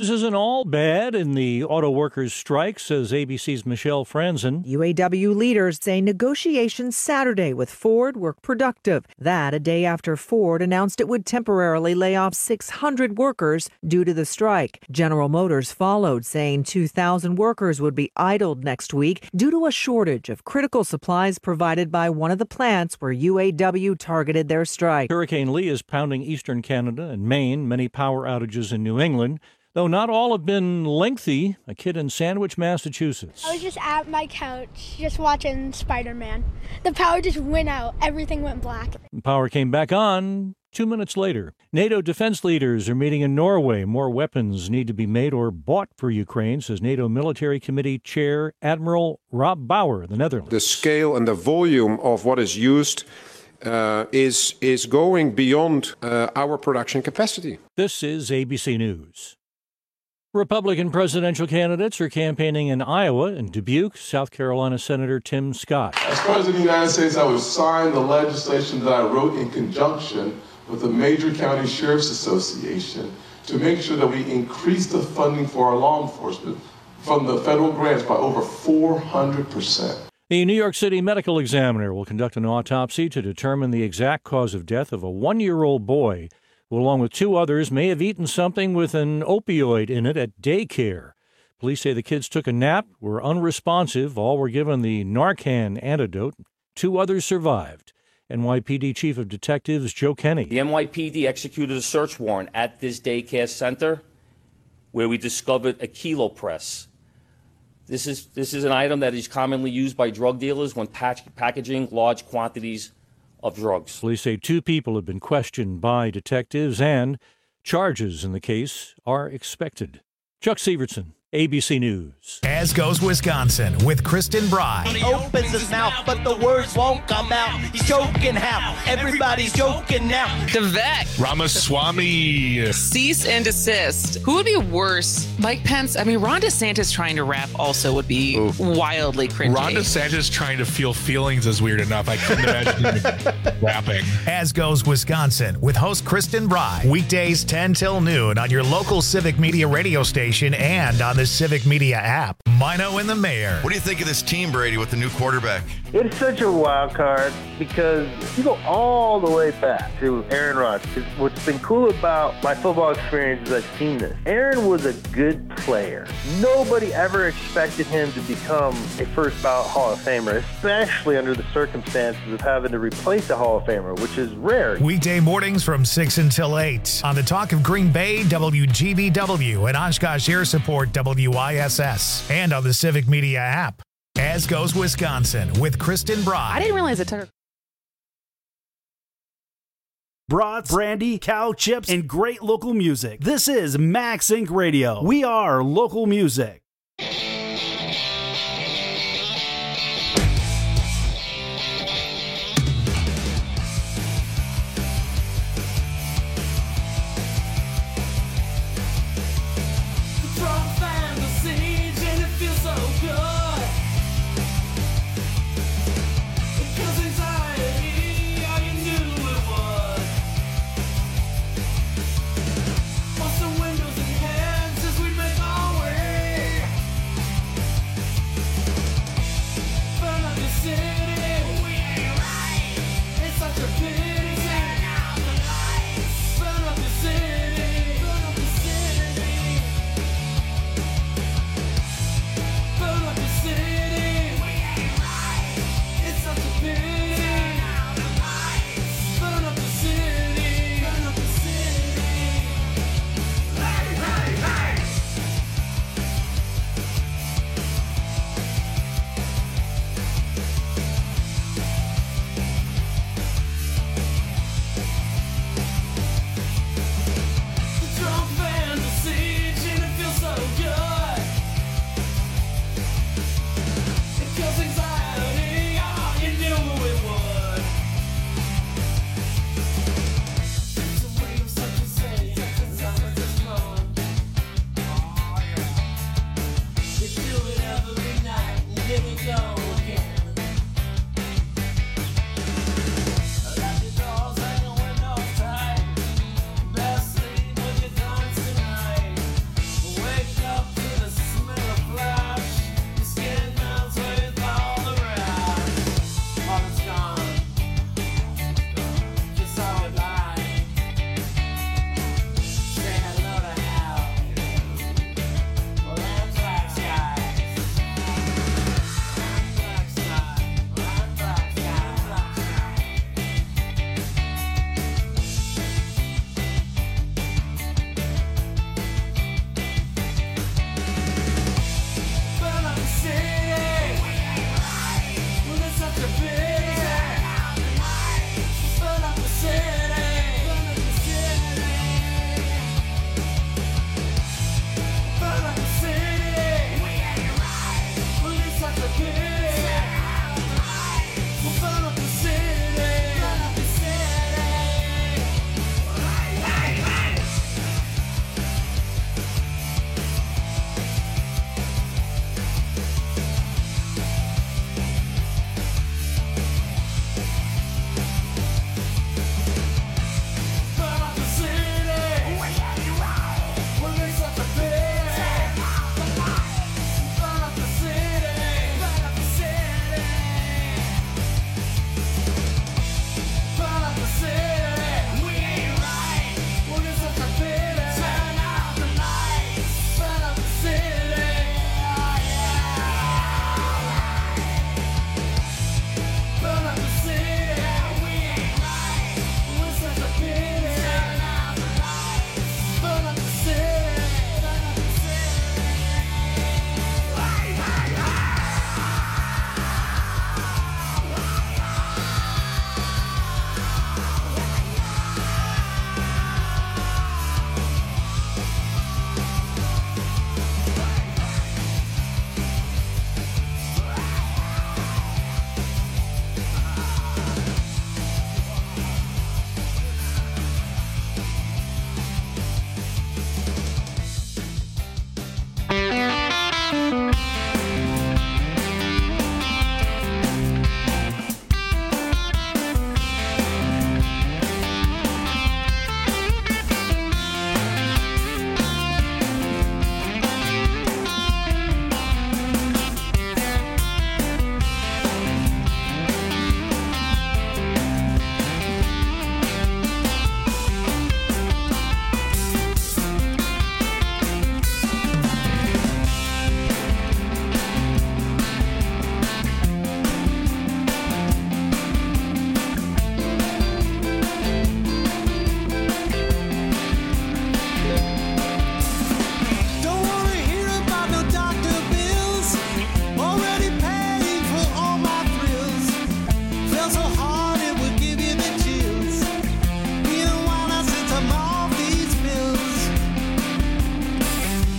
news isn't all bad in the auto workers' strike, says ABC's Michelle Franzen. UAW leaders say negotiations Saturday with Ford were productive. That a day after Ford announced it would temporarily lay off 600 workers due to the strike. General Motors followed, saying 2,000 workers would be idled next week due to a shortage of critical supplies provided by one of the plants where UAW targeted their strike. Hurricane Lee is pounding eastern Canada and Maine, many power outages in New England. Though not all have been lengthy, a kid in Sandwich, Massachusetts. I was just at my couch, just watching Spider-Man. The power just went out. Everything went black. Power came back on 2 minutes later. NATO defense leaders are meeting in Norway. More weapons need to be made or bought for Ukraine, says NATO Military Committee Chair Admiral Rob Bauer, the Netherlands. The scale and the volume of what is used is going beyond our production capacity. This is ABC News. Republican presidential candidates are campaigning in Iowa and Dubuque. South Carolina Senator Tim Scott. As President of the United States, I would sign the legislation that I wrote in conjunction with the Major County Sheriff's Association to make sure that we increase the funding for our law enforcement from the federal grants by over 400%. The New York City medical examiner will conduct an autopsy to determine the exact cause of death of a 1-year-old boy who, along with 2 others, may have eaten something with an opioid in it at daycare. Police say the kids took a nap, were unresponsive. All were given the Narcan antidote. 2 others survived. NYPD Chief of Detectives Joe Kenny. The NYPD executed a search warrant at this daycare center where we discovered a kilo press. This is an item that is commonly used by drug dealers when packaging large quantities of drugs. Police say 2 people have been questioned by detectives and charges in the case are expected. Chuck Severson, ABC News. As goes Wisconsin with Kristen Bry. He opens his mouth, but the words won't come out. He's joking how everybody's joking now. Devek. Ramaswamy. Cease and desist. Who would be worse? Mike Pence? I mean, Ron DeSantis trying to rap also would be wildly cringy. Ron DeSantis trying to feel feelings is weird enough. I couldn't imagine him rapping. As goes Wisconsin with host Kristen Bry. Weekdays 10 till noon on your local Civic Media radio station and on the Civic Media app. Mino and the Mayor. What do you think of this team, Brady, with the new quarterback? It's such a wild card because you go all the way back to Aaron Rodgers. What's been cool about my football experience is I've seen this. Aaron was a good player. Nobody ever expected him to become a first ballot Hall of Famer, especially under the circumstances of having to replace a Hall of Famer, which is rare. Weekday mornings from 6 until 8 on the Talk of Green Bay, WGBW, and Oshkosh Air Support, WISS, and on the Civic Media app. As goes Wisconsin with Kristen Bry. I didn't realize it took brats, brandy, cow chips, and great local music. This is Max Inc. Radio. We are local music.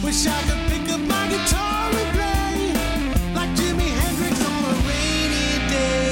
Wish I could pick up my guitar and play like Jimi Hendrix on a rainy day.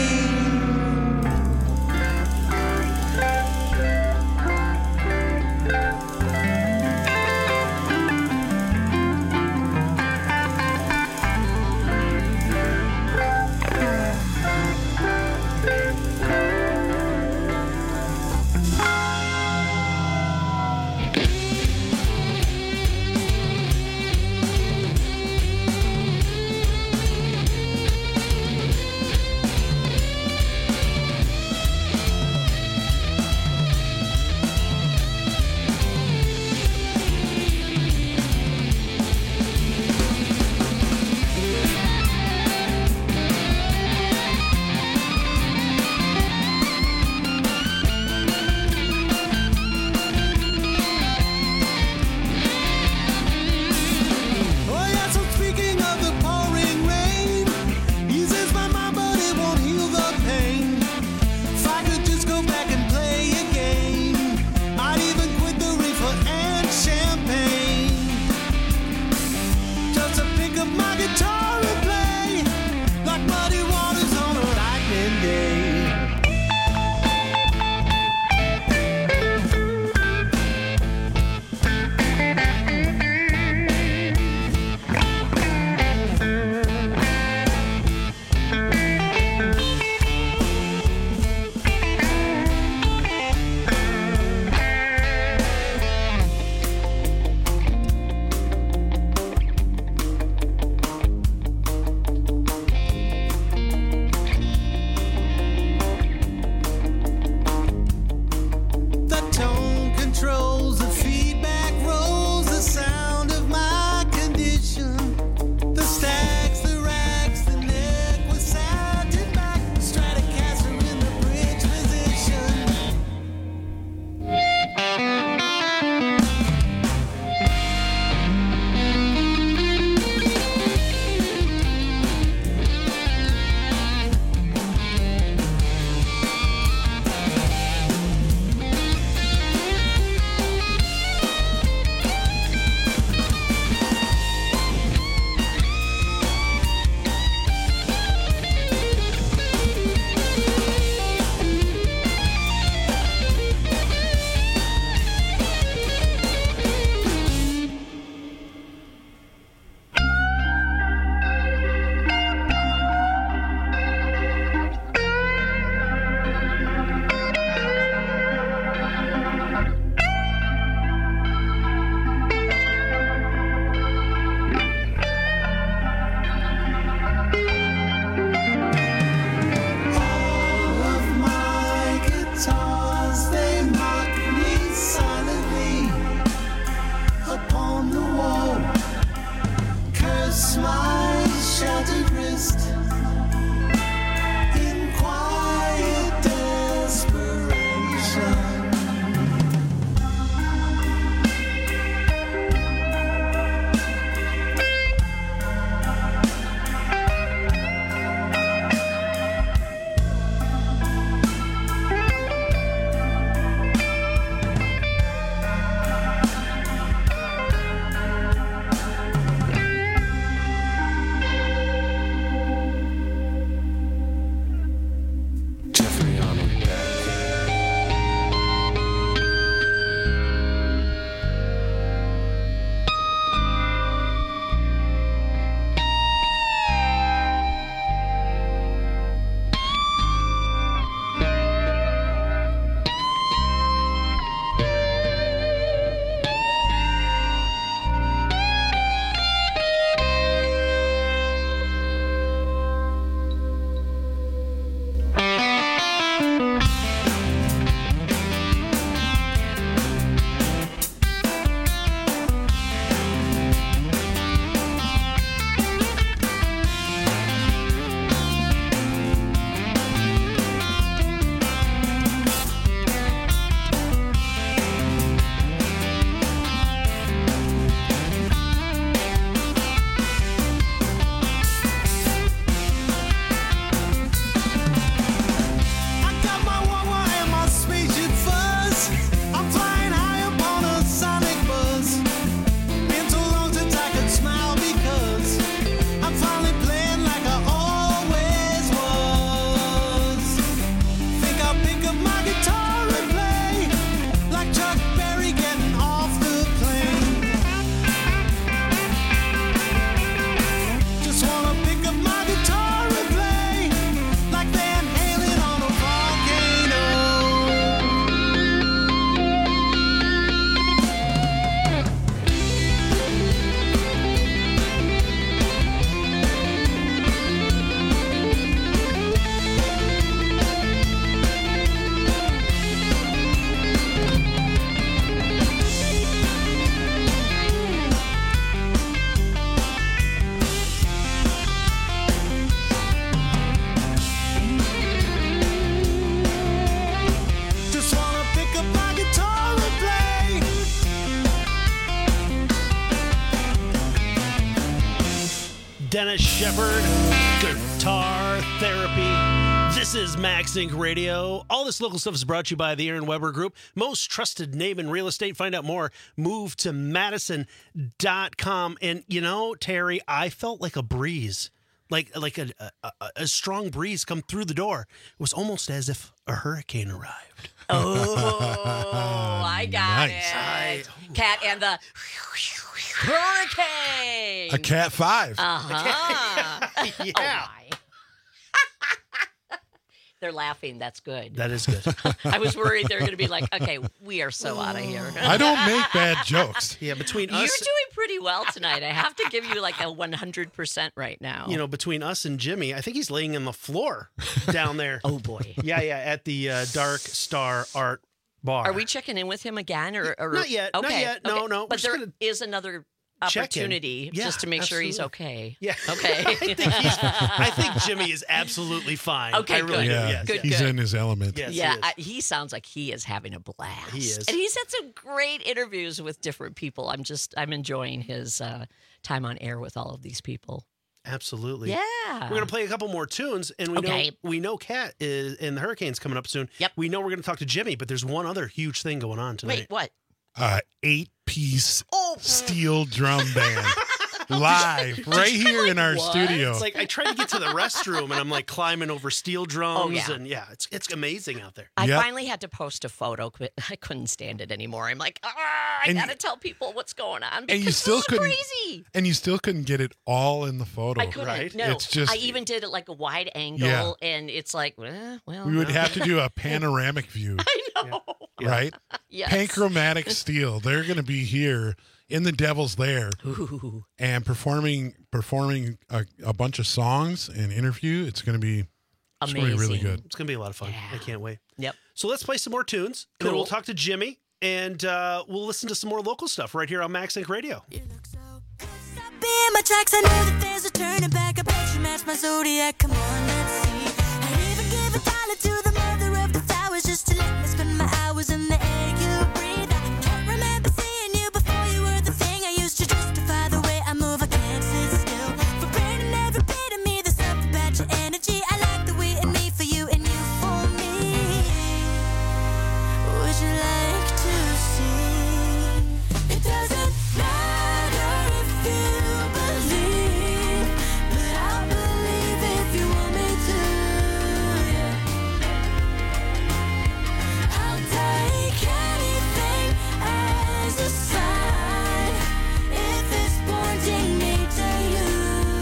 Dennis Shepard, Guitar Therapy. This is Max Inc. Radio. All this local stuff is brought to you by the Aaron Weber Group. Most trusted name in real estate. Find out more. Move to Madison.com. And, you know, Terry, I felt like a breeze. Like a strong breeze come through the door. It was almost as if a hurricane arrived. Oh, I got it. Cat and the hurricane. A Cat 5. Uh-huh. Yeah. Oh, my. They're laughing. That's good. That is good. I was worried they're going to be like, okay, we are so out of here. I don't make bad jokes. Yeah, between You're us... doing pretty well tonight. I have to give you like a 100% right now. You know, between us and Jimmy, I think he's laying on the floor down there. Oh, boy. Yeah, at the Dark Star Art Bar. Are we checking in with him again? Or Not yet. Okay. Not yet. No, okay. no. But there is another opportunity just to make sure he's okay. Yeah. Okay. I think Jimmy is absolutely fine. Okay, I really good. do. Yeah, Yes. Good, he's good. in his element. Yes, Yeah, he is. he sounds like he is having a blast. He is. And he's had some great interviews with different people. I'm enjoying his time on air with all of these people. Absolutely. Yeah. We're going to play a couple more tunes, and we know Kat is, and the Hurricane's coming up soon. Yep. We know we're going to talk to Jimmy, but there's one other huge thing going on tonight. Wait, what? 8-piece steel drum band. Live right here in our studio. It's like I tried to get to the restroom, and I'm like climbing over steel drums, Oh, yeah. and it's amazing out there. I finally had to post a photo. I couldn't stand it anymore. I'm like, I got to tell people what's going on. And you because still this is couldn't. crazy. And you still couldn't get it all in the photo. I couldn't. Right? No, It's just. I even did it like a wide angle, Yeah. and it's like, well. We would have to do a panoramic view. I know. Right? Yes. Panchromatic Steel. They're going to be here in the Devil's Lair and performing a bunch of songs and interview. It's going to be really good. It's going to be a lot of fun. I can't wait. Yep. So let's play some more tunes, and then Cool. we'll talk to Jimmy, and we'll listen to some more local stuff right here on Max Inc. Radio. Be in my tracks, I know that there's a turning back. I bet you match my zodiac. Come on, let's see. I'd even give $1 to the mother of the flowers just to let me spend my hours in the air you breathe. I can't remember seeing you before you were the thing I used to justify the way I move. I can't sit still. For branding every bit of me, there's something about your energy. I like the way in me for you and you for me. Would you like to see? It doesn't matter if you believe, but I'll believe if you want me to. I'll take anything as a sign if it's pointing me to you.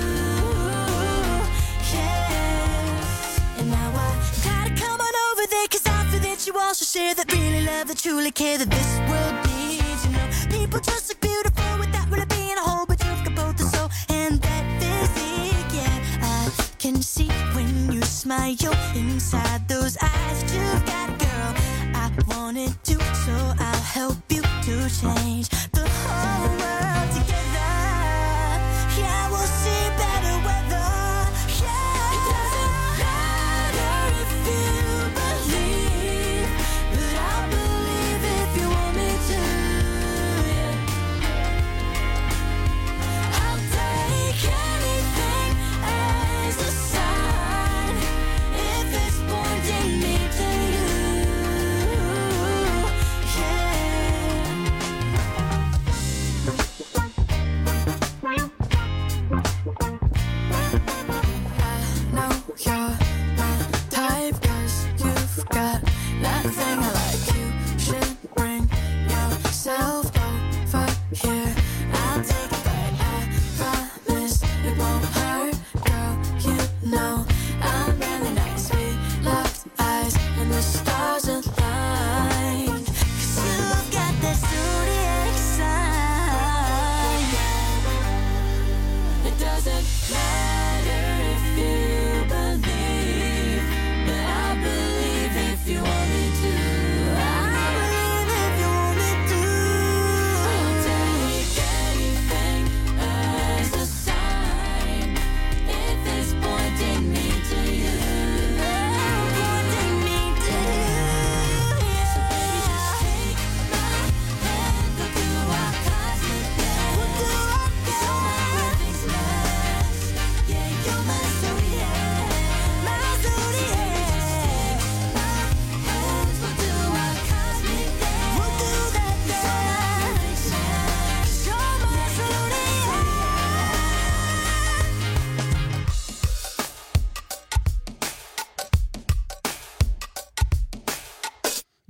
Yes. And now I gotta come on over there, 'cause I feel that you also share that really love, that truly care, that this world needs. You know, people just look beautiful without really being a whole, but you've got both the soul and that physique. Yeah, I can see when you smile inside those eyes that you've got, girl. I wanted to, so I'll help you to change the whole world together. Yeah, we'll see better weather. Yeah, it doesn't matter if you believe, but I'll believe if you want me to. Yeah. I'll take anything as a sign if it's pointing me to you. Yeah.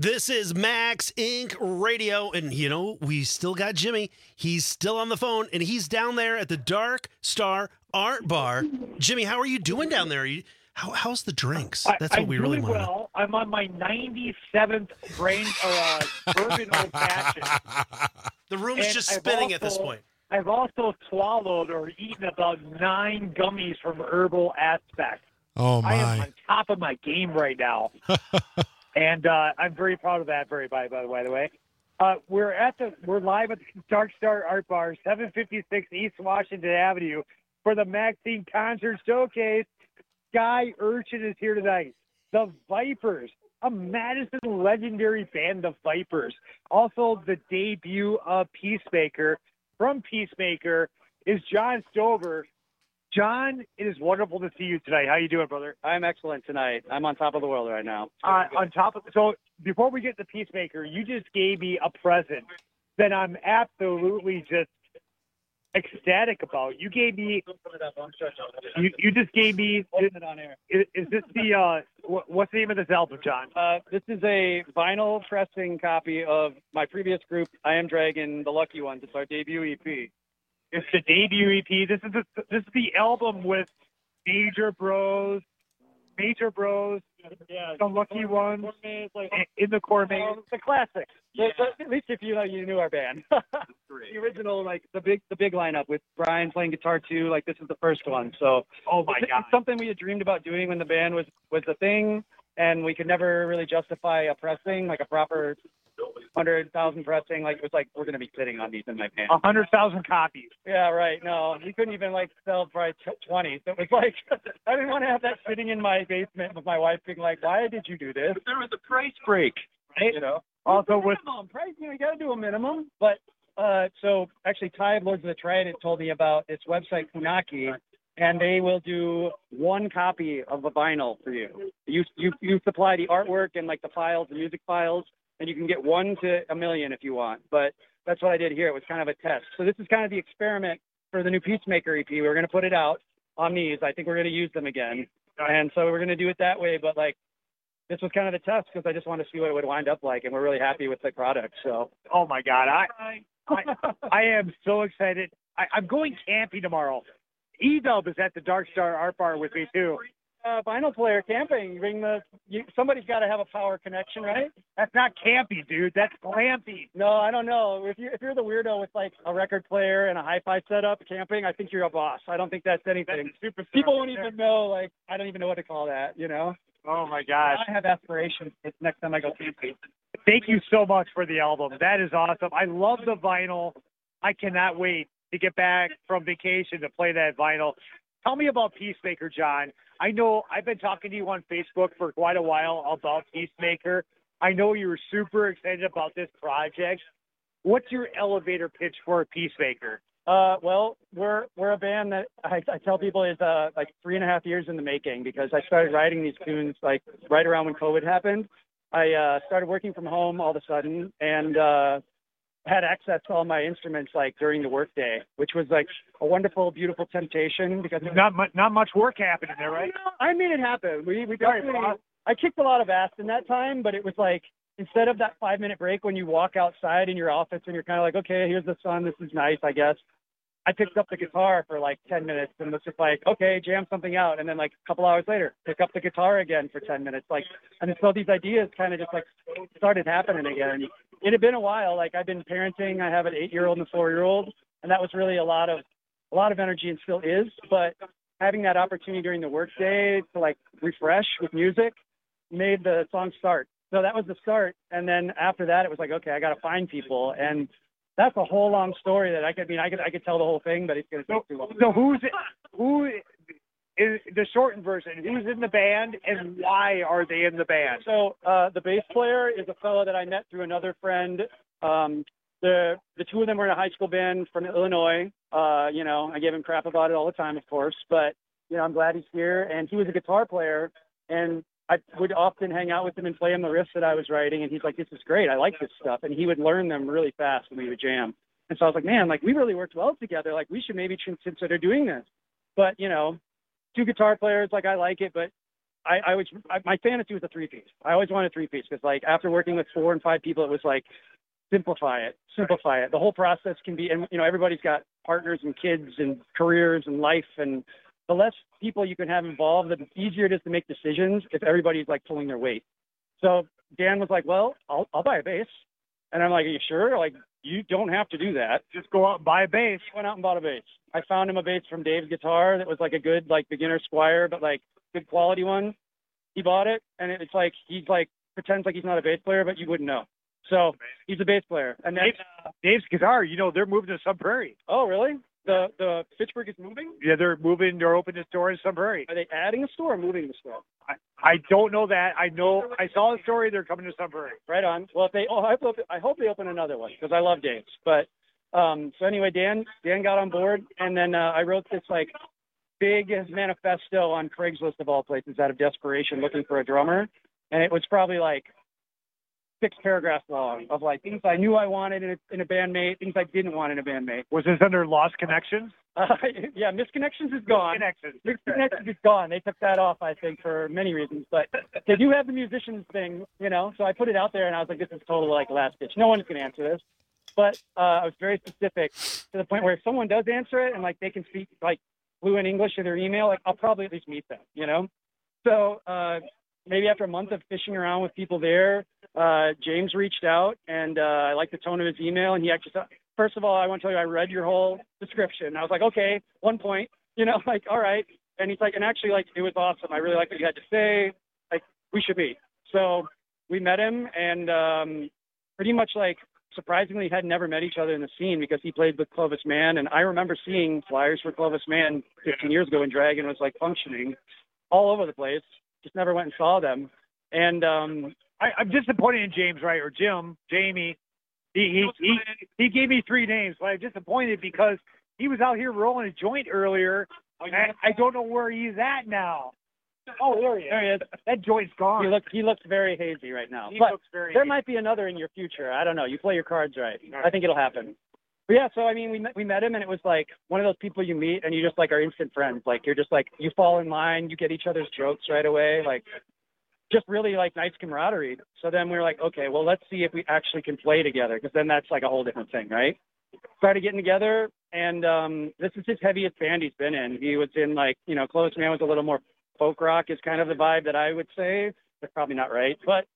This is Max Inc. Radio, and we still got Jimmy. He's still on the phone, and he's down there at the Dark Star Art Bar. Jimmy, how are you doing down there? How's the drinks? That's what we really want. Well, I'm on my 97th bourbon old fashioned. The room's just spinning at this point. I've also swallowed or eaten about 9 gummies from Herbal Aspect. Oh my! I am on top of my game right now. And I'm very proud of that, by the way. We're live at the Dark Star Art Bar, 756 East Washington Avenue, for the Maxine Concert Showcase. Sky Urchin is here tonight. The Vipers, a Madison legendary band, the Vipers. Also, the debut of Peacemaker. From Peacemaker is John Stover. John, it is wonderful to see you tonight. How you doing, brother? I'm excellent tonight. I'm on top of the world right now. So before we get to Peacemaker, you just gave me a present that I'm absolutely just ecstatic about. You gave me. You just gave me. Is this the what's the name of this album, John? This is a vinyl pressing copy of my previous group, I Am Dragon, The Lucky Ones. It's our debut EP. It's the debut EP. This is the album with Major Bros, The Lucky Ones, In the Gourmet. The classics. Yeah. At least if you knew our band. The original, the big lineup with Brian playing guitar too. This is the first one. So, oh my God, it's something we had dreamed about doing when the band was a thing, and we could never really justify a pressing, a proper 100,000 pressing. It was we're going to be sitting on these in my band. 100,000 copies. Yeah, right. No, we couldn't even sell probably 20. So it was I didn't want to have that sitting in my basement with my wife being why did you do this? But there was a price break, right? Also with minimum price, you got to do a minimum. But so actually, Ty of Lords of the Trident told me about this website Funaki, and they will do 1 copy of a vinyl for you. You supply the artwork and the files, the music files. And you can get 1 to 1 million if you want. But that's what I did here. It was kind of a test. So this is kind of the experiment for the new Peacemaker EP. We're going to put it out on these. I think we're going to use them again. And so we're going to do it that way. But this was kind of the test because I just wanted to see what it would wind up like. And we're really happy with the product. So. Oh, my God. I am so excited. I'm going camping tomorrow. E-Dub is at the Dark Star Art Bar with me, too. Vinyl player camping. Somebody's got to have a power connection, right? That's not camping, dude. That's glamping. No, I don't know. If you're the weirdo with a record player and a hi-fi setup camping, I think you're a boss. I don't think that's anything. That's People won't even know. I don't even know what to call that. Oh my gosh. I have aspirations. It's next time I go camping. Thank you so much for the album. That is awesome. I love the vinyl. I cannot wait to get back from vacation to play that vinyl. Tell me about Peacemaker, John. I know I've been talking to you on Facebook for quite a while about Peacemaker. I know you were super excited about this project. What's your elevator pitch for Peacemaker? Well, we're a band that I tell people is 3.5 years in the making, because I started writing these tunes right around when COVID happened. I started working from home all of a sudden and had access to all my instruments during the workday, which was a wonderful, beautiful temptation because not much work happening there, right? I made it happen. We definitely. I kicked a lot of ass in that time, but it was instead of that 5-minute break when you walk outside in your office and you're kind of okay, here's the sun, this is nice, I guess. I picked up the guitar for 10 minutes and was just okay, jam something out, and then a couple hours later, pick up the guitar again for 10 minutes, and so these ideas kind of just started happening again. It had been a while. I've been parenting. I have an 8-year-old and a 4-year-old, and that was really a lot of energy and still is. But having that opportunity during the workday to refresh with music made the song start. So that was the start, and then after that, it was okay, I got to find people, and that's a whole long story that I could tell the whole thing, but it's going to take too long. So who is the shortened version? Who's in the band and why are they in the band? So the bass player is a fellow that I met through another friend. The two of them were in a high school band from Illinois. I give him crap about it all the time, of course, but I'm glad he's here. And he was a guitar player, and I would often hang out with him and play him the riffs that I was writing. And he's like, "This is great. I like this stuff." And he would learn them really fast when we would jam. And so I was like, "Man, we really worked well together. We should maybe consider doing this." But 2 guitar players, I like it, but my fantasy was a 3-piece. I always wanted a 3-piece because like after working with 4 and 5 people, it was like simplify it. The whole process can be, and everybody's got partners and kids and careers and life, and the less people you can have involved, the easier it is to make decisions if everybody's like pulling their weight. So Dan was like, well, I'll buy a bass. And I'm like, are you sure? Like, you don't have to do that. Just go out and buy a bass. He went out and bought a bass. I found him a bass from Dave's Guitar that was like a good, like beginner Squire, but like good quality one. He bought it, and it's like, he's like, pretends like he's not a bass player, but you wouldn't know. So he's a bass player. And then, Dave's Guitar, they're moving to Sun Prairie. Oh, really? The Fitchburg is moving? Yeah, they're moving. They're opening a store in Sun Prairie. Are they adding a store or moving the store? I don't know that. I know I saw the story. They're coming to Sun Prairie. Right on. Well, I hope they open another one because I love Dave's. But so anyway, Dan got on board, and then I wrote this like big manifesto on Craigslist of all places out of desperation, looking for a drummer, and it was probably like 6 paragraphs long of like things I knew I wanted in a bandmate, things I didn't want in a bandmate. Was this under Lost Connections? Yeah, Misconnections is gone. Misconnections is gone. They took that off, I think, for many reasons. But they do have the musicians thing, so I put it out there, and I was like, this is total like last ditch. No one's going to answer this. But I was very specific to the point where if someone does answer it and like they can speak like fluent English in their email, like I'll probably at least meet them, So maybe after a month of fishing around with people there, James reached out, and I liked the tone of his email, and he actually said, first of all, I want to tell you, I read your whole description. I was like, okay, 1 point, like, all right. And he's like, and actually, like, it was awesome. I really liked what you had to say. Like, we should meet. So we met him, and pretty much, like, surprisingly, had never met each other in the scene because he played with Clovis Mann. And I remember seeing flyers for Clovis Mann 15 years ago when Dragon was, like, functioning all over the place. Just never went and saw them. And I'm disappointed in James, right? Or Jamie. He gave me 3 names, but I'm disappointed because he was out here rolling a joint earlier. I don't know where he's at now. Oh, there he is. That joint's gone. He looks very hazy right now. He but looks very there hazy. might be another in your future. I don't know. You play your cards right. I think it'll happen. But yeah, so I mean, we met him, and it was like one of those people you meet, and you just like are instant friends. Like you're just like you fall in line, you get each other's jokes right away. Like just really like nice camaraderie. So then we were like, okay, well, let's see if we actually can play together, because then that's like a whole different thing, right? Started getting together, and this is his heaviest band he's been in. He was in like, Clovis Mann was a little more folk rock is kind of the vibe that I would say. That's probably not right, but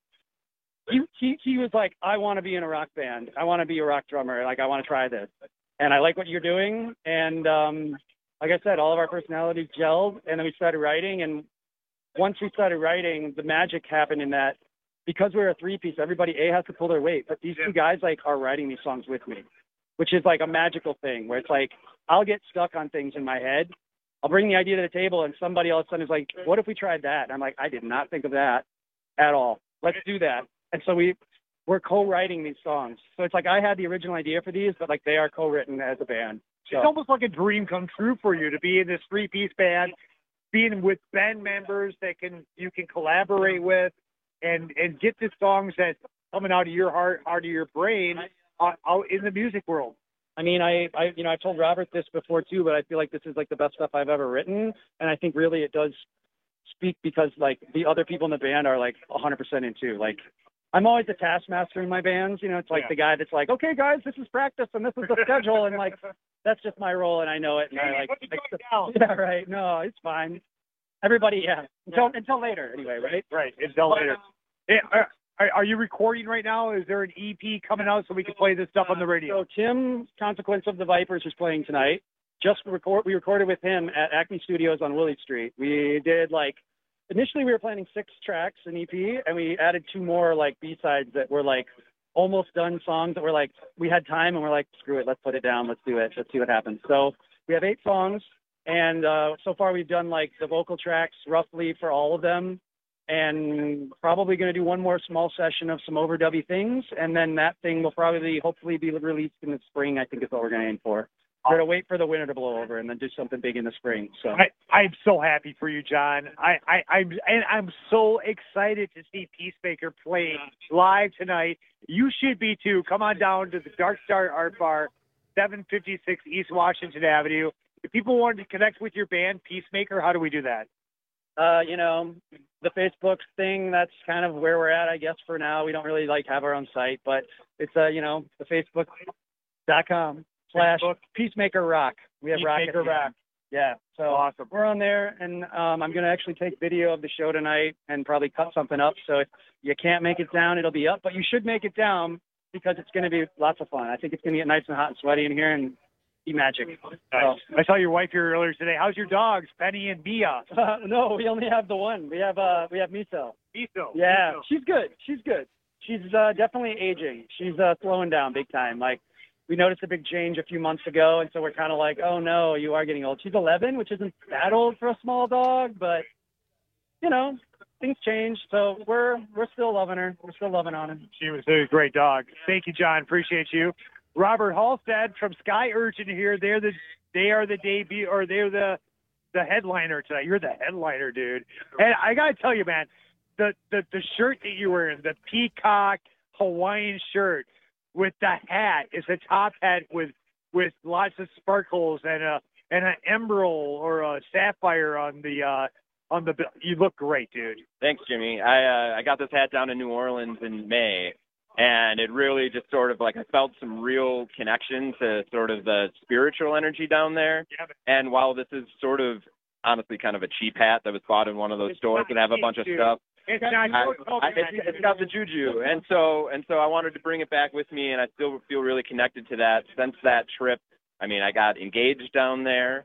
he was like, I want to be in a rock band. I want to be a rock drummer. Like, I want to try this. And I like what you're doing. And like I said, all of our personalities gelled, and then we started writing. And once we started writing, the magic happened in that because we're a 3-piece, everybody has to pull their weight. But these 2 guys like are writing these songs with me, which is like a magical thing where it's like I'll get stuck on things in my head. I'll bring the idea to the table, and somebody all of a sudden is like, what if we tried that? And I'm like, I did not think of that at all. Let's do that. And so we're co-writing these songs. So it's like I had the original idea for these, but like they are co-written as a band. So. It's almost like a dream come true for you to be in this 3-piece band, being with band members that you can collaborate with, and get the songs that coming out of your heart, out of your brain, out in the music world. I mean, I've told Robert this before too, but I feel like this is like the best stuff I've ever written, and I think really it does speak because like the other people in the band are like 100% into like. I'm always the taskmaster in my bands, it's like the guy that's like, okay, guys, this is practice and this is the schedule, and like that's just my role, and I know it. And I like, yeah, right. No, it's fine. Everybody, yeah. Until later, anyway, right? Right. Until later. Are you recording right now? Is there an EP coming out so we can play this stuff on the radio? So Tim, Consequence of the Vipers, is playing tonight. We recorded with him at Acme Studios on Willie Street. We did initially we were planning 6 tracks, an EP, and we added 2 more like B-sides that were like almost done songs that were like, we had time and we're like, screw it, let's put it down, let's do it, let's see what happens. So we have 8 songs, and so far we've done like the vocal tracks roughly for all of them, and probably going to do 1 more small session of some overdubby things, and then that thing will hopefully be released in the spring, I think is what we're going to aim for. We're going to wait for the winter to blow over and then do something big in the spring. So I'm so happy for you, John. I'm so excited to see Peacemaker play live tonight. You should be too. Come on down to the Dark Star Art Bar, 756 East Washington Avenue. If people wanted to connect with your band, Peacemaker, how do we do that? The Facebook thing, that's kind of where we're at, I guess, for now. We don't really have our own site, but it's, the Facebook.com/Peacemaker Rock. We have Peacemaker Rock. Yeah. So awesome. We're on there, and I'm going to actually take video of the show tonight and probably cut something up. So if you can't make it down, it'll be up, but you should make it down because it's going to be lots of fun. I think it's going to get nice and hot and sweaty in here and be magic. Nice. I saw your wife here earlier today. How's your dogs, Penny and Mia? No, we only have the one. We have Miso. Miso. Yeah, Miso. she's good. She's definitely aging. She's slowing down big time. We noticed a big change a few months ago, and so we're kind of like, oh no, you are getting old. She's 11, which isn't that old for a small dog, but things change. So we're still loving her. We're still loving on her. She was a great dog. Thank you, John. Appreciate you. Robert Halstead from Sky Urchin here. They are the debut, or they're the headliner tonight. You're the headliner, dude. And I gotta tell you, man, the shirt that you're wearing, the peacock Hawaiian shirt with the hat, is a top hat with lots of sparkles and an emerald or a sapphire on the. You look great, dude. Thanks, Jimmy. I got this hat down in New Orleans in May, and it really just sort of I felt some real connection to sort of the spiritual energy down there. Yeah. And while this is sort of honestly kind of a cheap hat that was bought in one of those stores that have a bunch of stuff, it's got the juju, and so I wanted to bring it back with me, and I still feel really connected to that since that trip. I mean, I got engaged down there.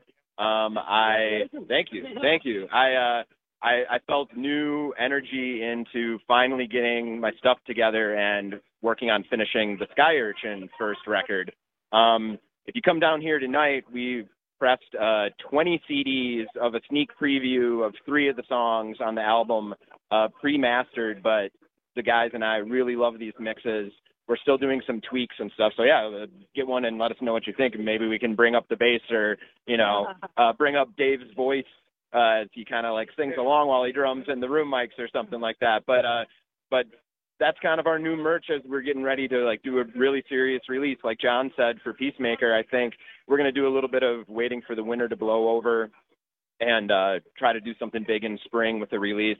Thank you. I felt new energy into finally getting my stuff together and working on finishing the Sky Urchin first record. If you come down here tonight, we've pressed 20 CDs of a sneak preview of 3 of the songs on the album, pre-mastered, but the guys and I really love these mixes. We're still doing some tweaks and stuff. So yeah, get one and let us know what you think. And maybe we can bring up the bass or, bring up Dave's voice as he kind of sings along while he drums in the room mics or something like that. But that's kind of our new merch as we're getting ready to do a really serious release. Like John said, for Peacemaker, I think we're going to do a little bit of waiting for the winter to blow over and try to do something big in spring with the release.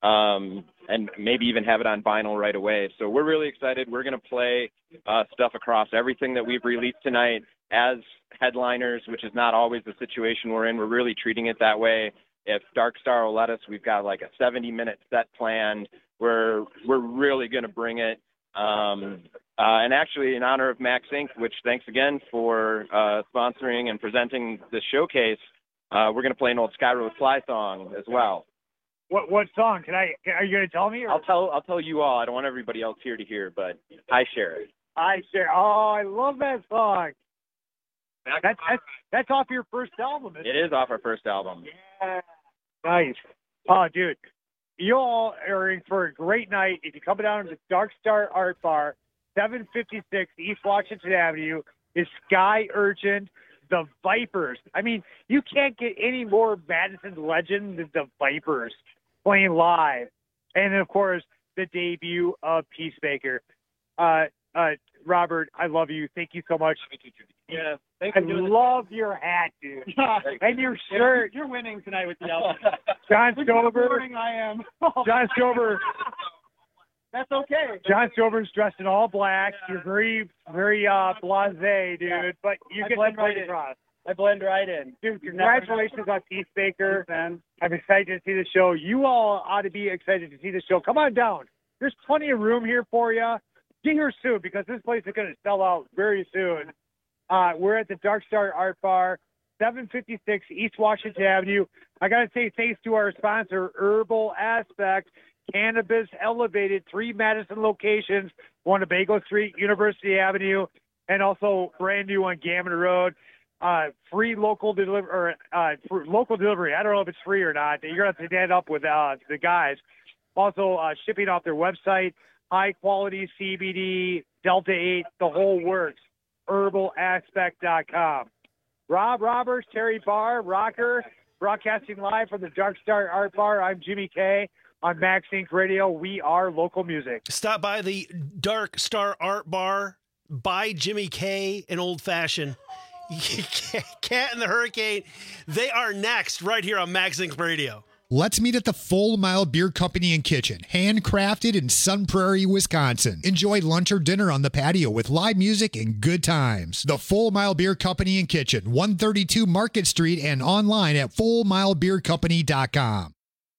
And maybe even have it on vinyl right away. So we're really excited. We're going to play stuff across everything that we've released tonight as headliners, which is not always the situation we're in. We're really treating it that way. If Dark Star will let us, we've got a 70-minute set planned. We're really going to bring it. And actually, in honor of Max Inc., which thanks again for sponsoring and presenting this showcase, we're going to play an old Sky Road Fly song as well. What song? Are you going to tell me? Or? I'll tell you all. I don't want everybody else here to hear, but I share it. I share. Oh, I love that song. That's off your first album, isn't it? It is off our first album. Yeah. Nice. Oh, dude. You all are in for a great night. If you come down to the Dark Star Art Bar, 756 East Washington Avenue, is Sky Urchin, the Vipers. I mean, you can't get any more Madison legend than the Vipers playing live. And then, of course, the debut of Peacemaker. Robert, I love you. Thank you so much. Yeah, I love your hat, dude. And your shirt. You're winning tonight with the album. John Stover. I am. John Stover. That's okay. John Stover's dressed in all black. You're very, very blasé, dude. Yeah. But you get the point across. I blend right in. Dude, congratulations on Peacemaker. I'm excited to see the show. You all ought to be excited to see the show. Come on down. There's plenty of room here for you. Get here soon because this place is going to sell out very soon. We're at the Dark Star Art Bar, 756 East Washington Avenue. I got to say thanks to our sponsor, Herbal Aspect, Cannabis Elevated, 3 Madison locations, one on Bagel Street, University Avenue, and also brand new on Gammon Road. Free local delivery, local delivery. I don't know if it's free or not. You're going to have to stand up with the guys. Also, shipping off their website, high quality CBD, Delta 8, the whole works. Herbalaspect.com. Rob Roberts, Terry Barr, Rocker, broadcasting live from the Dark Star Art Bar. I'm Jimmy K on Max Inc. Radio. We are local music. Stop by the Dark Star Art Bar. Buy Jimmy K an old fashioned. Cat and the Hurricane. They are next right here on Max Inc. Radio. Let's meet at the Full Mile Beer Company and Kitchen, handcrafted in Sun Prairie, Wisconsin. Enjoy lunch or dinner on the patio with live music and good times. The Full Mile Beer Company and Kitchen, 132 Market Street, and online at fullmilebeercompany.com.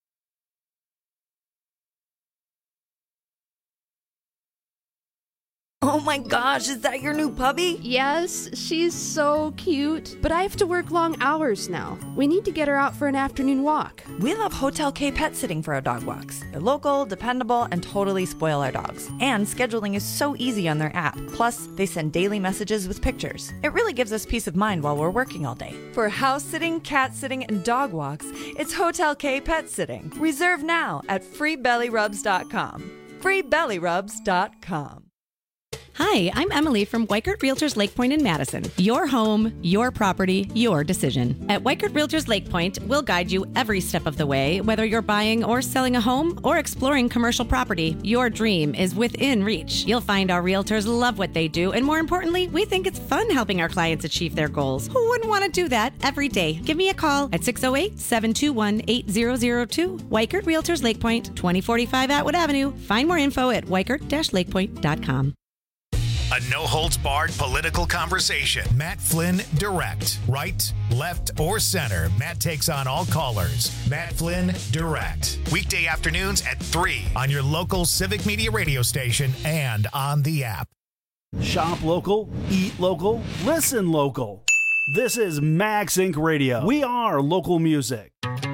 Oh my gosh, is that your new puppy? Yes, she's so cute. But I have to work long hours now. We need to get her out for an afternoon walk. We love Hotel K Pet Sitting for our dog walks. They're local, dependable, and totally spoil our dogs. And scheduling is so easy on their app. Plus, they send daily messages with pictures. It really gives us peace of mind while we're working all day. For house sitting, cat sitting, and dog walks, it's Hotel K Pet Sitting. Reserve now at freebellyrubs.com. freebellyrubs.com. Hi, I'm Emily from Weichert Realtors Lake Point in Madison. Your home, your property, your decision. At Weichert Realtors Lake Point, we'll guide you every step of the way, whether you're buying or selling a home or exploring commercial property. Your dream is within reach. You'll find our realtors love what they do, and more importantly, we think it's fun helping our clients achieve their goals. Who wouldn't want to do that every day? Give me a call at 608-721-8002. Weichert Realtors Lake Point, 2045 Atwood Avenue. Find more info at weichert-lakepoint.com. A no-holds-barred political conversation. Matt Flynn Direct. Right, left, or center. Matt takes on all callers. Matt Flynn Direct. Weekday afternoons at 3 on your local Civic Media radio station and on the app. Shop local, eat local, listen local. This is Max Inc. Radio. We are local music.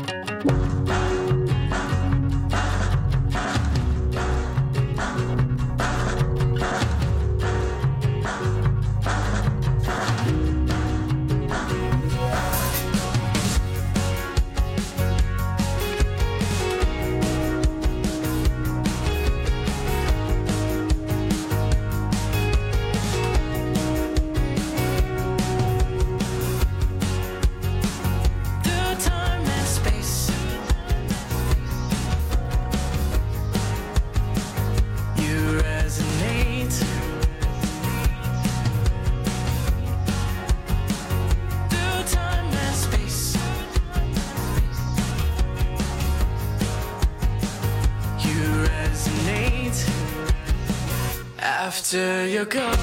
After you're gone.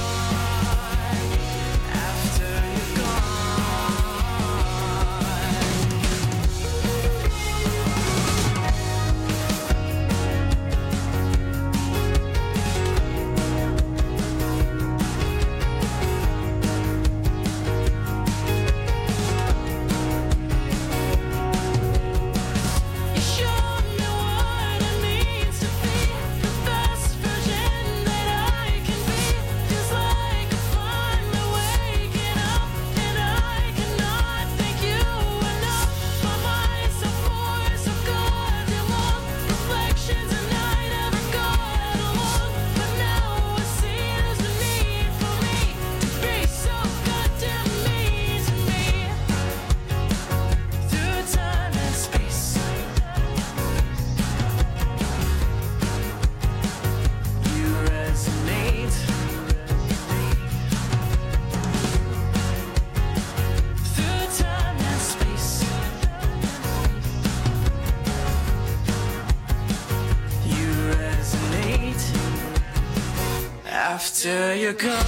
After you're gone.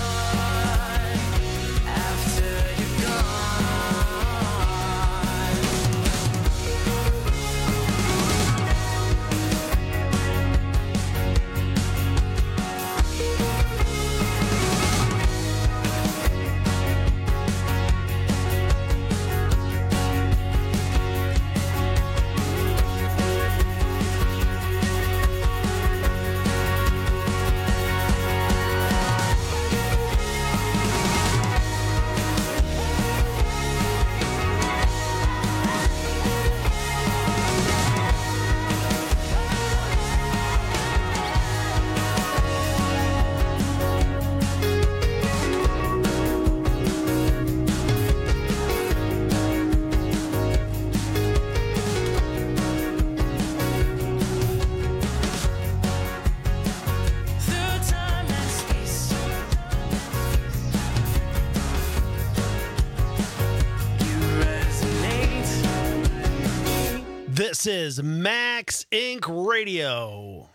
This is Max Inc. Radio.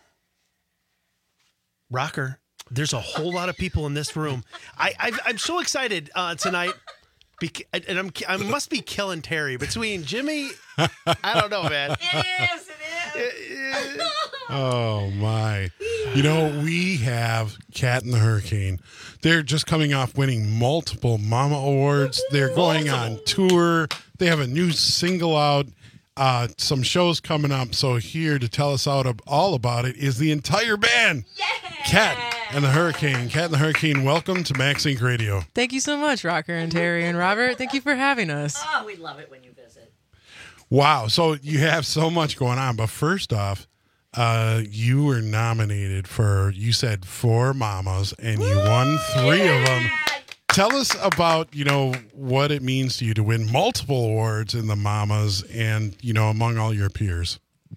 Rocker, there's a whole lot of people in this room. I'm so excited tonight. And I must be killing Terry between Jimmy. I don't know, man. It is. Oh, my. We have Cat and the Hurricane. They're just coming off winning multiple Mama Awards. They're going on tour. They have a new single out. Some shows coming up. So here to tell us all about it is the entire band. Cat and the Hurricane. Cat and the Hurricane, welcome to Max Inc. Radio. Thank you so much, Rocker and Terry and Robert. Thank you for having us. Oh, we love it when you visit. Wow. So you have so much going on. But first off, you were nominated for, you said 4 Mamas, and you won 3 of them. Tell us about, what it means to you to win multiple awards in the Mamas and, among all your peers.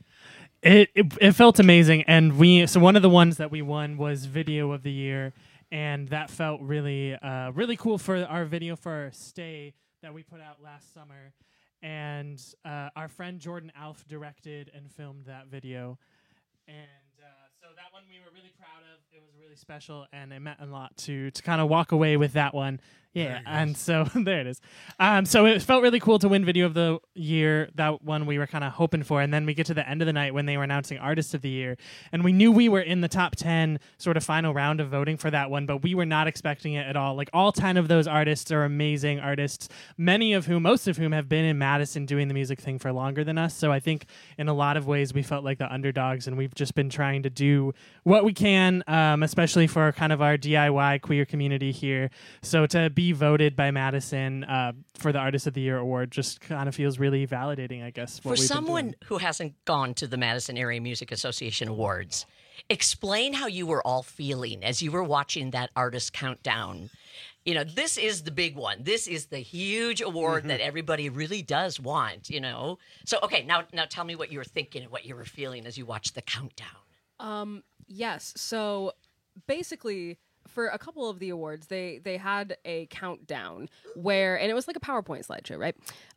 It felt amazing, and so one of the ones that we won was Video of the Year, and that felt really really cool for our video for our stay that we put out last summer, and our friend Jordan Alf directed and filmed that video, and so that one we were really proud of. It was really special, and it meant a lot to kind of walk away with that one. Yeah, and so there it is. So it felt really cool to win Video of the Year, that one we were kind of hoping for. And then we get to the end of the night when they were announcing Artist of the Year. And we knew we were in the top 10 sort of final round of voting for that one, but we were not expecting it at all. Like, all 10 of those artists are amazing artists, most of whom have been in Madison doing the music thing for longer than us. So I think in a lot of ways we felt like the underdogs, and we've just been trying to do what we can, especially for kind of our DIY queer community here. So to be voted by Madison for the Artist of the Year award just kind of feels really validating, I guess. For someone who hasn't gone to the Madison Area Music Association Awards, explain how you were all feeling as you were watching that artist countdown. This is the big one. This is the huge award that everybody really does want, So, okay, now tell me what you were thinking and what you were feeling as you watched the countdown. Yes. So basically, for a couple of the awards, they had a countdown and it was like a PowerPoint slideshow, right?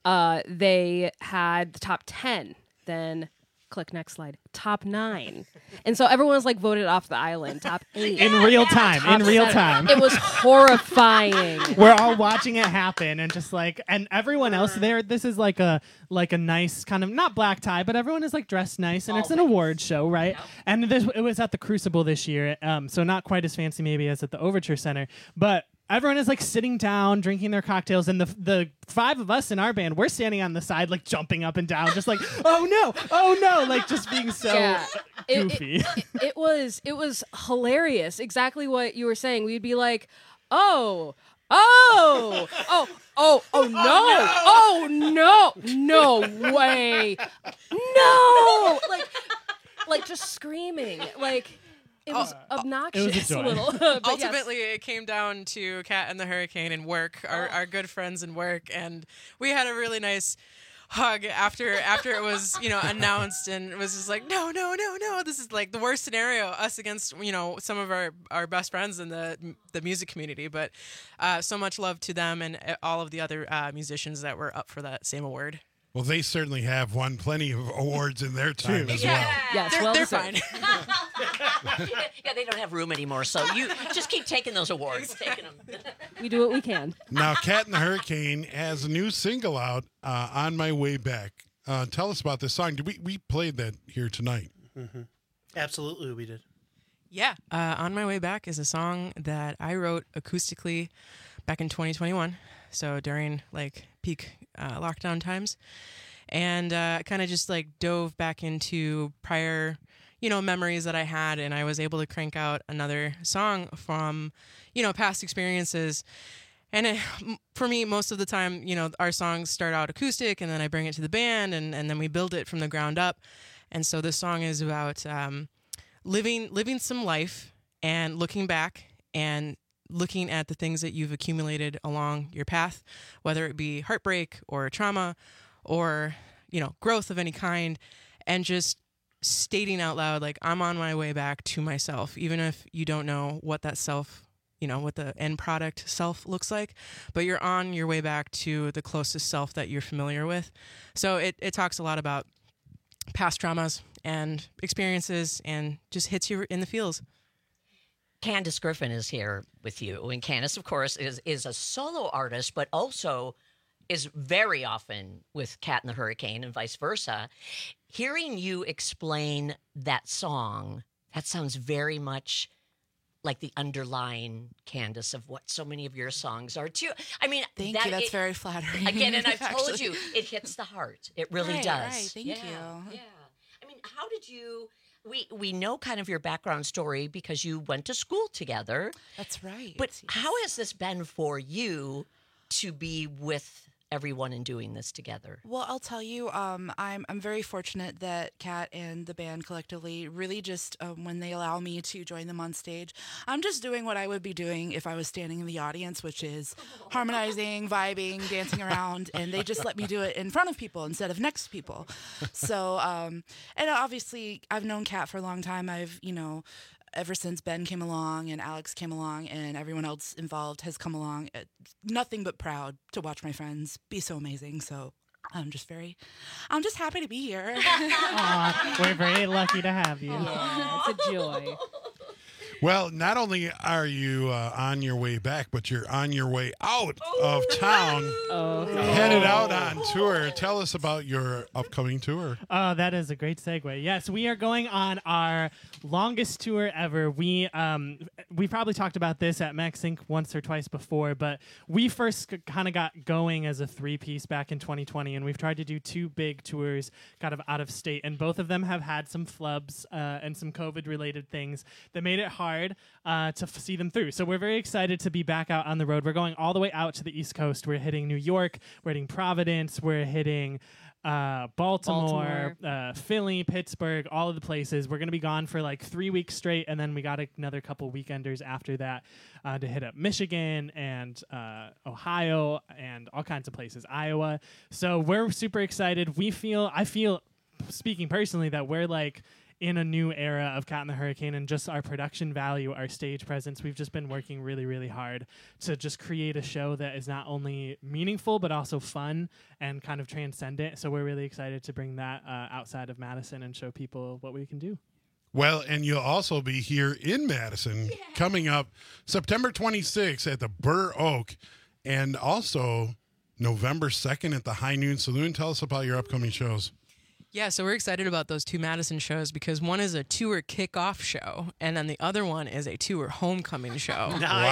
They had the top 10, then click next slide, top 9. And so everyone was like voted off the island, top 8. In real time. It was horrifying. We're all watching it happen, and just like, and everyone else there, this is like a nice kind of, not black tie, but everyone is like dressed nice, and it's an award show, right? Yep. And it was at the Crucible this year, so not quite as fancy maybe as at the Overture Center, but everyone is like sitting down, drinking their cocktails, and the 5 of us in our band, we're standing on the side, like jumping up and down, just like, oh no, like just being so goofy. It was hilarious. Exactly what you were saying. We'd be like, no, way, no, like just screaming, like. It was obnoxious a little. But ultimately, it came down to Cat and the Hurricane and work, our good friends in work, and we had a really nice hug after it was announced, and it was just like no, this is like the worst scenario, us against some of our best friends in the music community, but so much love to them and all of the other musicians that were up for that same award. Well, they certainly have won plenty of awards in their time as well. Yes, they're fine. Yeah, they don't have room anymore, so you just keep taking those awards. Taking them. We do what we can. Now, Cat and the Hurricane has a new single out, On My Way Back. Tell us about this song. We played that here tonight. Mm-hmm. Absolutely, we did. Yeah. On My Way Back is a song that I wrote acoustically back in 2021, so during like peak lockdown times, and kind of just like dove back into prior memories that I had, and I was able to crank out another song from past experiences. And for me, most of the time, our songs start out acoustic, and then I bring it to the band, and then we build it from the ground up. And so this song is about living some life and looking back and looking at the things that you've accumulated along your path, whether it be heartbreak or trauma or, growth of any kind, and just stating out loud, like, I'm on my way back to myself, even if you don't know what that self, what the end product self looks like, but you're on your way back to the closest self that you're familiar with. So it talks a lot about past traumas and experiences and just hits you in the feels. Candace Griffin is here with you. And Candace, of course, is a solo artist, but also is very often with Cat and the Hurricane and vice versa. Hearing you explain that song, that sounds very much like the underlying Candace of what so many of your songs are too. I mean, Thank you. That's very flattering. Again, and I've told Actually. you, it hits the heart. It really Right, does. right. Thank yeah, you. Yeah. I mean, how did you? We know kind of your background story because you went to school together. That's right. But how has this been for you to be with everyone and doing this together? Well, I'll tell you, I'm very fortunate that Kat and the band collectively really just when they allow me to join them on stage, I'm just doing what I would be doing if I was standing in the audience, which is harmonizing, vibing, dancing around, and they just let me do it in front of people instead of next to people. So, and obviously, I've known Kat for a long time. Ever since Ben came along and Alex came along and everyone else involved has come along, nothing but proud to watch my friends be so amazing. So I'm just happy to be here. Aw, we're very lucky to have you. Yeah, it's a joy. Well, not only are you on your way back, but you're on your way out of town, headed out on tour. Tell us about your upcoming tour. Oh, that is a great segue. Yes, we are going on our longest tour ever. We probably talked about this at Max Inc. once or twice before, but we first kind of got going as a 3-piece back in 2020, and we've tried to do 2 big tours kind of out of state, and both of them have had some flubs and some COVID-related things that made it hard to see them through. So we're very excited to be back out on the road. We're going all the way out to the East Coast. We're hitting New York. We're hitting Providence. We're hitting Baltimore. Philly, Pittsburgh, all of the places. We're going to be gone for like 3 weeks straight, and then we got another couple weekenders after that to hit up Michigan and Ohio and all kinds of places, Iowa. So we're super excited. I feel, speaking personally, that we're like in a new era of Cat and the Hurricane, and just our production value, our stage presence. We've just been working really, really hard to just create a show that is not only meaningful, but also fun and kind of transcendent. So we're really excited to bring that outside of Madison and show people what we can do. Well, and you'll also be here in Madison coming up September 26th at the Burr Oak, and also November 2nd at the High Noon Saloon. Tell us about your upcoming shows. Yeah, so we're excited about those 2 Madison shows because one is a tour kickoff show, and then the other one is a tour homecoming show.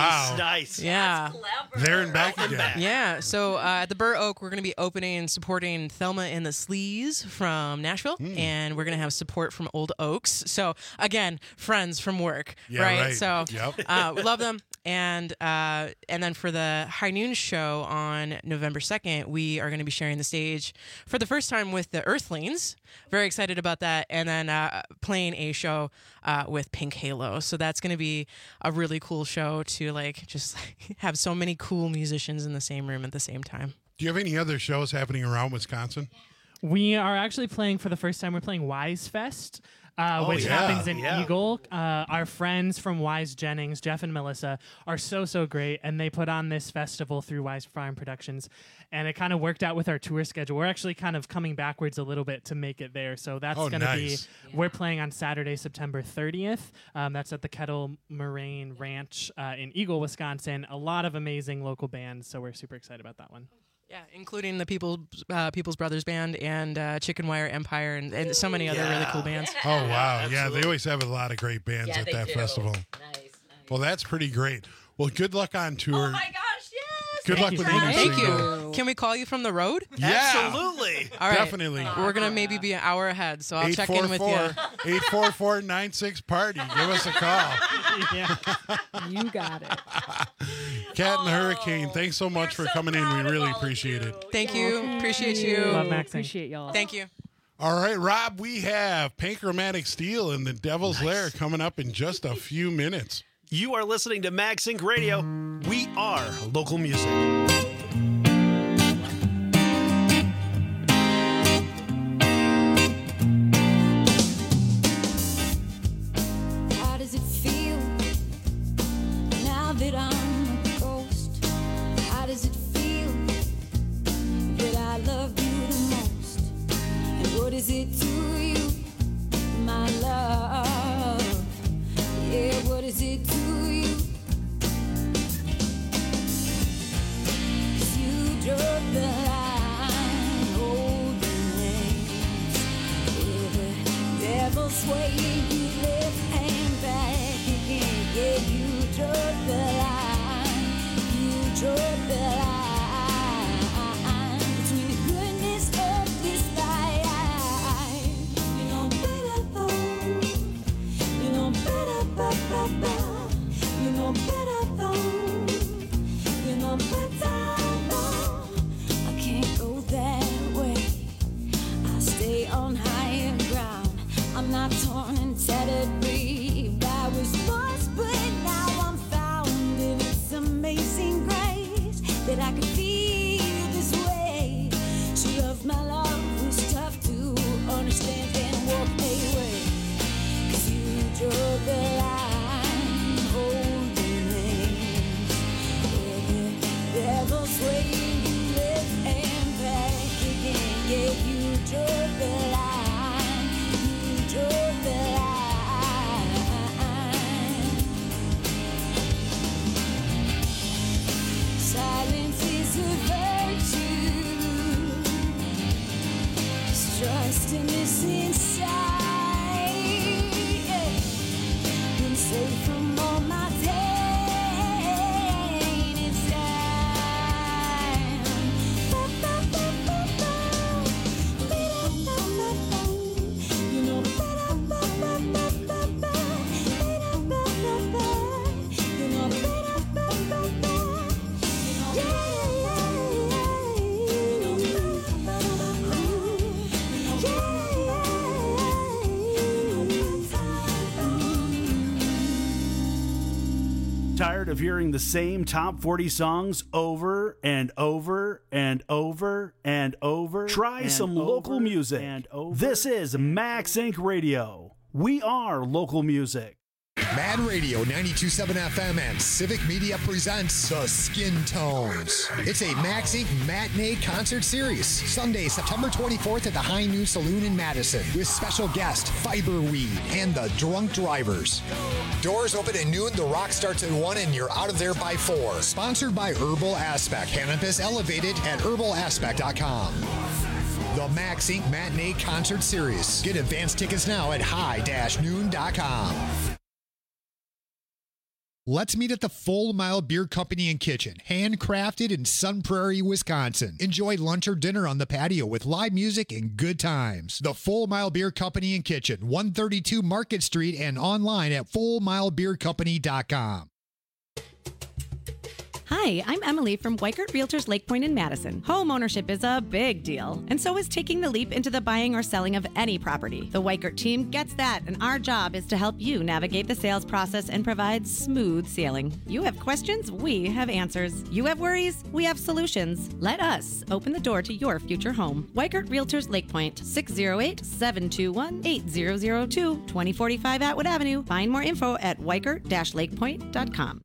Nice. Yeah. There and back again. Yeah, so at the Burr Oak, we're going to be opening and supporting Thelma and the Sleaze from Nashville, and we're going to have support from Old Oaks. So, again, friends from work, right? So we love them. And then for the High Noon show on November 2nd, we are going to be sharing the stage for the first time with the Earthlings. Very excited about that. And then playing a show with Pink Halo. So that's going to be a really cool show to just have so many cool musicians in the same room at the same time. Do you have any other shows happening around Wisconsin? We are actually playing for the first time. We're playing Wise Fest. Which happens in Eagle. Our friends from Wise Jennings, Jeff and Melissa, are so great, and they put on this festival through Wise Farm Productions, and it kind of worked out with our tour schedule. We're actually kind of coming backwards a little bit to make it there, so that's going to be. We're playing on Saturday, September 30th. That's at the Kettle Moraine Ranch in Eagle, Wisconsin. A lot of amazing local bands, so we're super excited about that one. Yeah, including the People's Brothers Band and Chicken Wire Empire and so many other really cool bands. Oh, wow. Yeah, they always have a lot of great bands at that festival. Nice. Well, that's pretty great. Well, good luck on tour. Oh, my gosh, yes. Good luck with the new Thank single. you. Can we call you from the road? Yeah. Absolutely. All right. Definitely. We're going to maybe be an hour ahead, so I'll check in with you. 844-96-PARTY. Give us a call. You got it. Cat and the Hurricane, thanks so much for coming in. We really appreciate it. Thank you. Appreciate you. Love Max Inc. Appreciate y'all. Thank you. All right, Rob, we have Pancromatic Steel and the Devil's Lair coming up in just a few minutes. You are listening to Max Inc. Radio. We are local music. How does it feel now that I'm a ghost? How does it feel that I love you the most? And what is it to you? trust in this inside. Yeah. Been safe from all my pain. It's time. You know, Tired of hearing the same top 40 songs over and over and over and over? Try some local music. This is Max Inc. Radio. We are local music. Mad Radio 92.7 FM and Civic Media presents The Skin Tones. It's a Max Inc. matinee concert series. Sunday, September 24th at the High Noon Saloon in Madison with special guest Fiberweed and the Drunk Drivers. Doors open at noon, the rock starts at 1, and you're out of there by 4. Sponsored by Herbal Aspect. Cannabis elevated at herbalaspect.com. The Max Inc. matinee concert series. Get advance tickets now at high-noon.com. Let's meet at the Full Mile Beer Company and Kitchen, handcrafted in Sun Prairie, Wisconsin. Enjoy lunch or dinner on the patio with live music and good times. The Full Mile Beer Company and Kitchen, 132 Market Street, and online at fullmilebeercompany.com. Hi, I'm Emily from Weikert Realtors Lake Point in Madison. Home ownership is a big deal, and so is taking the leap into the buying or selling of any property. The Weikert team gets that, and our job is to help you navigate the sales process and provide smooth sailing. You have questions, we have answers. You have worries, we have solutions. Let us open the door to your future home. Weikert Realtors Lake Point, 608-721-8002, 2045 Atwood Avenue. Find more info at weikert-lakepoint.com.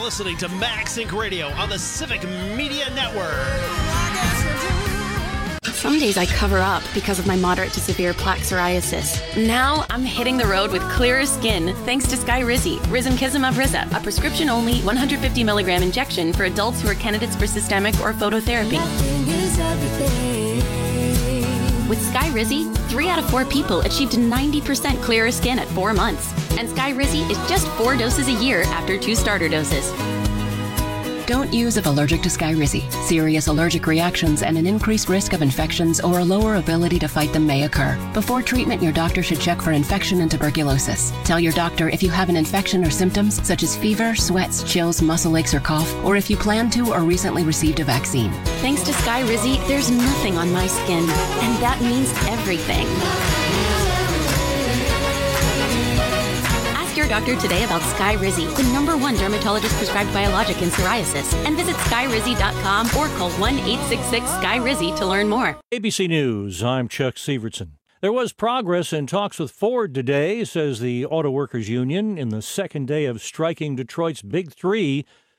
listening to Max Inc. Radio on the Civic Media Network. Some days I cover up because of my moderate to severe plaque psoriasis. Now I'm hitting the road with clearer skin thanks to Skyrizi, Risankizumab Riza, a prescription-only 150 milligram injection for adults who are candidates for systemic or phototherapy. With Skyrizi, 3 out of 4 people achieved 90% clearer skin at 4 months. And Skyrizi is just 4 doses a year after 2 starter doses. Don't use if allergic to Skyrizi. Serious allergic reactions and an increased risk of infections or a lower ability to fight them may occur. Before treatment, your doctor should check for infection and tuberculosis. Tell your doctor if you have an infection or symptoms such as fever, sweats, chills, muscle aches, or cough, or if you plan to or recently received a vaccine. Thanks to Skyrizi, there's nothing on my skin, and that means everything. Ask your doctor today about Skyrizi, the #1 dermatologist prescribed biologic in psoriasis, and visit skyrizi.com or call 1-866-SKYRIZI to learn more. ABC News, I'm Chuck Severson. There was progress in talks with Ford today, says the Auto Workers Union, in the second day of striking Detroit's Big Three.